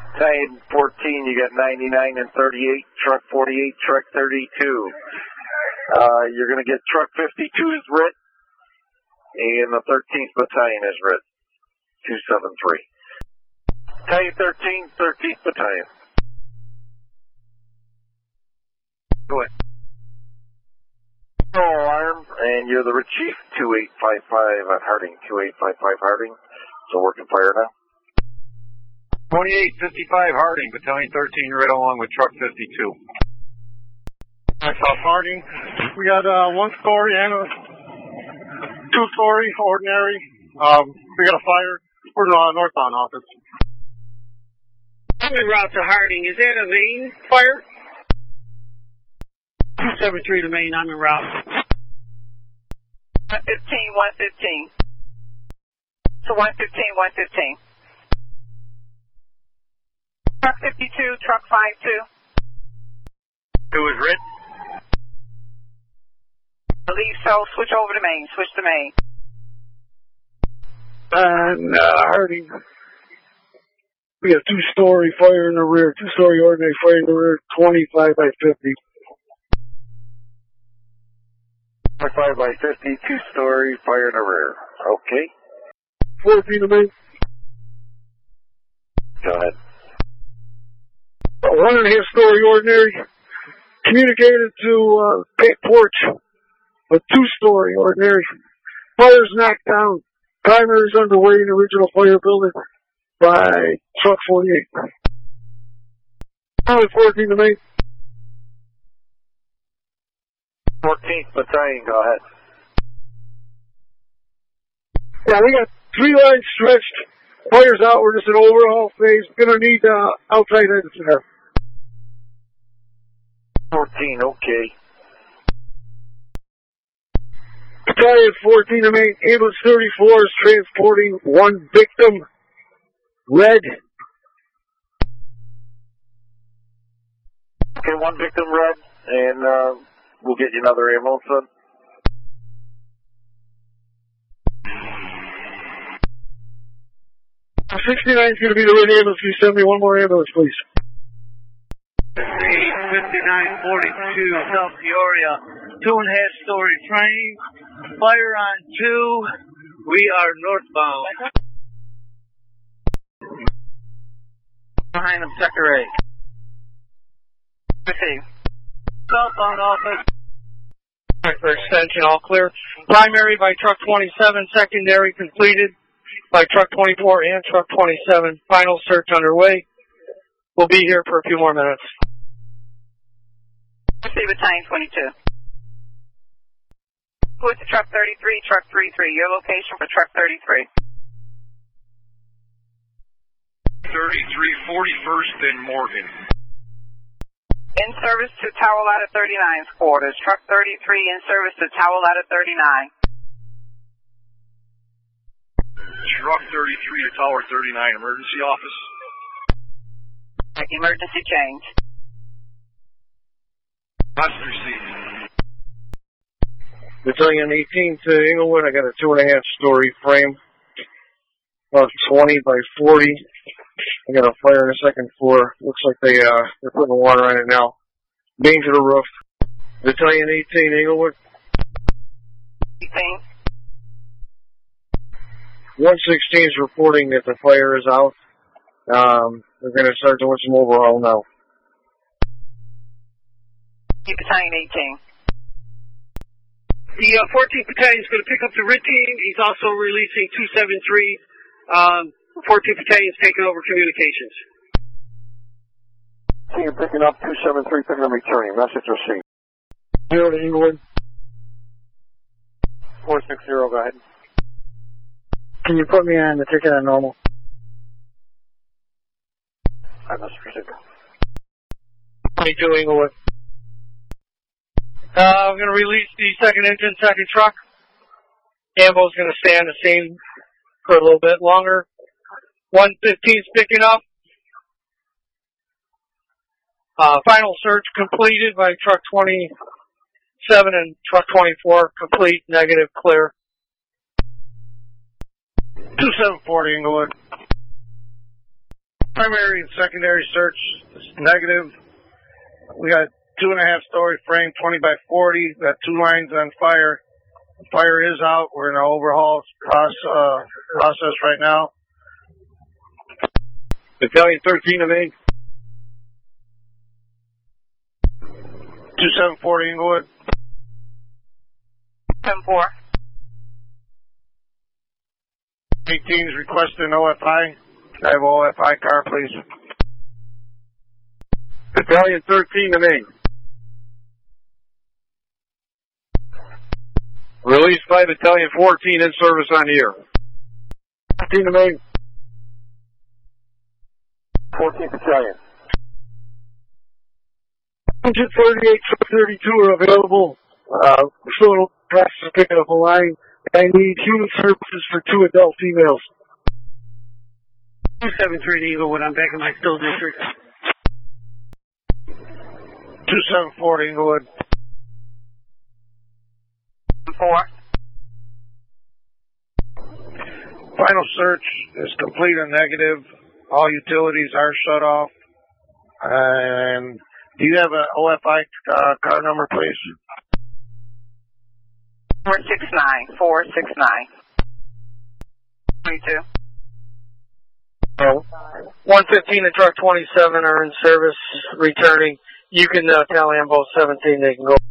Battalion 14, you got 99 and 38, truck 48, truck 32. You're going to get truck 52 is writ, and the 13th Battalion is writ, 273. Battalion 13, 13th Battalion. Go ahead. Alarm, and you're the Chief, 2855 at Harding, 2855 Harding. So working fire now. 2855 Harding, Battalion 13, right along with truck 52. South Harding, we got one story and a two-story ordinary. We got a fire. We're in the northbound office. I'm en route to Harding. Is that a main fire? 273 to main. I'm en route. 115, 115. So 115, 115. Truck 52, truck 52. Who is writ? I believe so. Switch over to main. Switch to main. And Harding, we got two-story fire in the rear, two-story ordinary fire in the rear, 25 by 50. 25 by 50, two-story fire in the rear. Okay. 14 to main. Go ahead. 1.5-story ordinary, communicated to back porch, a 2-story ordinary. Fire's knocked down. Primary's underway in the original fire building by truck 48. Only 14 to main. 14th Battalion, go ahead. Yeah, we got 3 lines stretched. Fire's outward. It's an overhaul phase. Gonna need outside exits there. 14, okay. Battalion 14 to main. Ambulance 34 is transporting one victim. Red. Okay, one victim red, and we'll get you another ambulance then. The 69 is going to be the red ambulance. Can you send me one more ambulance, please? 5942 South Peoria, 2.5-story frame, fire on 2, we are northbound. Behind them, sector 8. Southbound office. For extension, all clear. Primary by truck 27, secondary completed by truck 24 and truck 27. Final search underway. We'll be here for a few more minutes. Battalion 22. With the truck 33, truck 33. Your location for truck 33. 33, 41st and Morgan. In service to Tower Ladder 39's quarters. Truck 33 in service to Tower Ladder 39. Truck 33 to Tower 39, emergency office. Emergency change. That's received. Battalion 18 to Englewood. I got a 2.5-story frame, about 20 by 40. I got a fire on the second floor. Looks like they're putting water on it now. Main to the roof. Battalion 18 Englewood. 18. 116 is reporting that the fire is out. They're going to start doing some overhaul now. Battalion 18. The 14th Battalion is going to pick up the RIT team. He's also releasing 273. 14th Battalion is taking over communications. Team picking up 273, picking up returning. Message received. 0 to Englewood. 460, go ahead. Can you put me on the ticket on normal? I must proceed. 22 Englewood. I'm going to release the second engine, second truck. Ambo's going to stay on the scene for a little bit longer. 115's picking up. Final search completed by truck 27 and truck 24. Complete, negative, clear. 2740 Englewood. Primary and secondary search is negative. We got 2.5-story frame, 20 by 40. Got 2 lines on fire. The fire is out. We're in an overhaul process right now. Battalion 13 of Maine. 2740 Inglewood. 10-4. 18 is requesting OFI. I have OFI car, please. Battalion 13 of Maine. Release by Battalion 14 in service on here. 15 of Maine. 14th Battalion. 138 truck 32 are available. We're still in the process of picking up a line. I need human services for 2 adult females. 273 Inglewood, I'm back in my still district. 2740 Inglewood. 4. Final search is complete and negative. All utilities are shut off. And do you have an OFI car number, please? 469. 469. 22. 115 and truck 27 are in service, returning. You can tell Ambo 17 they can go.